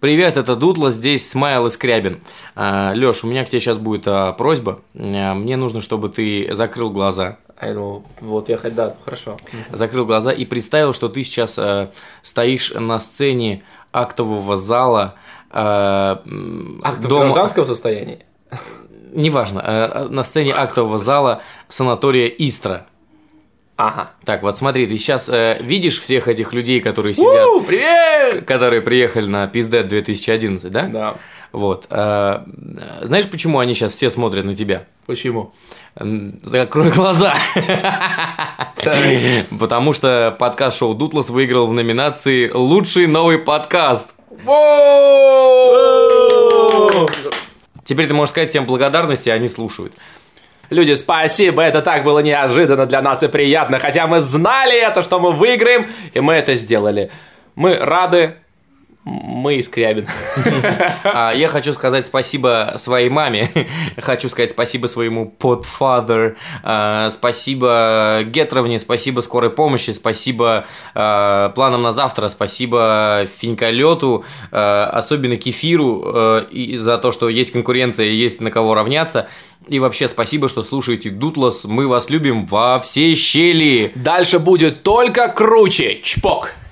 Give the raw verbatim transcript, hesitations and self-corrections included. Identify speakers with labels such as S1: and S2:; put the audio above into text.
S1: Привет, это Дутло, здесь Смайл и Скрябин. Лёш, у меня к тебе сейчас будет просьба. Мне нужно, чтобы ты закрыл глаза.
S2: Ну, вот я хоть, да, хорошо.
S1: Закрыл глаза и представил, что ты сейчас стоишь на сцене актового зала.
S2: Акт
S1: дома...
S2: гражданского состояния?
S1: Неважно, на сцене актового зала санатория Истра.
S2: Ага.
S1: Так, вот смотри, ты сейчас э, видишь всех этих людей, которые сидят...
S2: У, привет!
S1: Которые приехали на Пиздет две тысячи одиннадцать, да?
S2: Да.
S1: Вот. Э, знаешь, почему они сейчас все смотрят на тебя?
S2: Почему?
S1: Закрой глаза. Потому что подкаст-шоу «Дутлос» выиграл в номинации «Лучший новый подкаст». Теперь ты можешь сказать всем благодарности, они слушают.
S2: Люди, спасибо, это так было неожиданно для нас и приятно, хотя мы знали это, что мы выиграем, и мы это сделали. Мы рады, мы и Скрябин.
S1: Я хочу сказать спасибо своей маме, хочу сказать спасибо своему podfather, спасибо Гетровне, спасибо скорой помощи, спасибо планам на завтра, спасибо Финьколету, особенно Кефиру, и за то, что есть конкуренция и есть на кого равняться. И вообще спасибо, что слушаете Дутлос. Мы вас любим во все щели.
S2: Дальше будет только круче. Чпок!